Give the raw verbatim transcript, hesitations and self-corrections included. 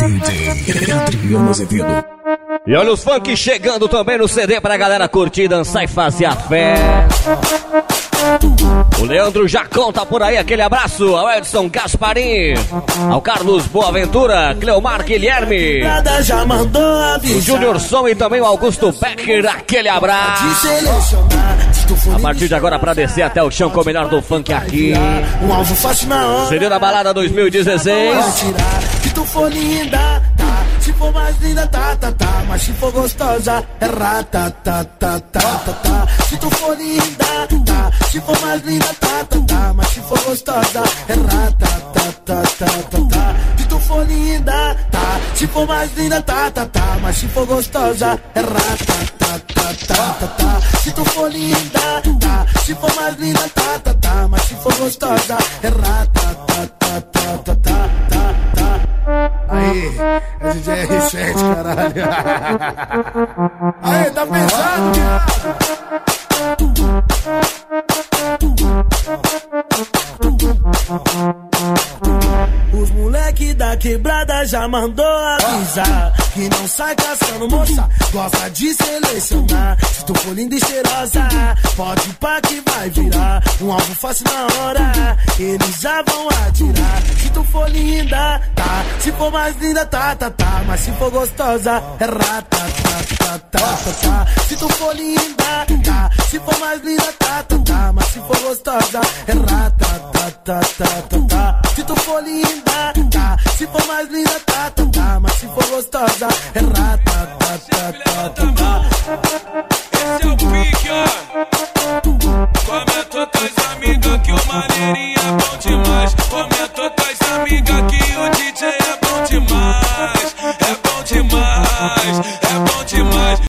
D J Adriano Azevedo. E olha os funk chegando também no C D pra galera curtir, dançar e fazer a fé. O Leandro Jacon tá por aí, aquele abraço ao Edson Gasparim, ao Carlos Boaventura, Cleomar Guilherme, o Júnior Som e também o Augusto Becker, aquele abraço. A partir de agora pra descer até o chão com o melhor do funk aqui. Seria na balada dois mil e dezesseis. Se tu for linda, tá. Se for mais linda, tá, tá, tá. Mas se for gostosa, é rata, tá, tá, tá, tá, tá. Se tu for linda, tá. Se for mais linda, tá, tá, tá. Mas se for gostosa, é rata, tá, tá, tá, tá, tá. Se tu for linda, tá. Se for mais linda, tá, tá, tá. Mas se for gostosa, é rata, tá, tá, tá, tá, tá. Se tu for linda, tá. Se for mais linda, tá, tá, tá. Mas se for gostosa, é rata, tá, tá, tá, tá, tá, tá, tá. Aí, é D J R sete, caralho. Aí, tá pensando, os moleque da quebrada já mandou avisar que não sai caçando moça, gosta de selecionar. Se tu for linda e cheirosa, pode ir pra que vai virar um alvo fácil na hora, eles já vão atirar. Se tu for linda, tá. Se for mais linda, tá, tá, tá. Mas se for gostosa, é rata, tá, tá, tá, tá, tá. Se tu for linda, tá. Se for mais linda, tá, tá, tá. Mas se for gostosa, é rata, tá, tá, tá, tá, tá. Se tu for linda, tá. Se for mais linda, tá, tá, tá. Mas se for gostosa, é rata, tá,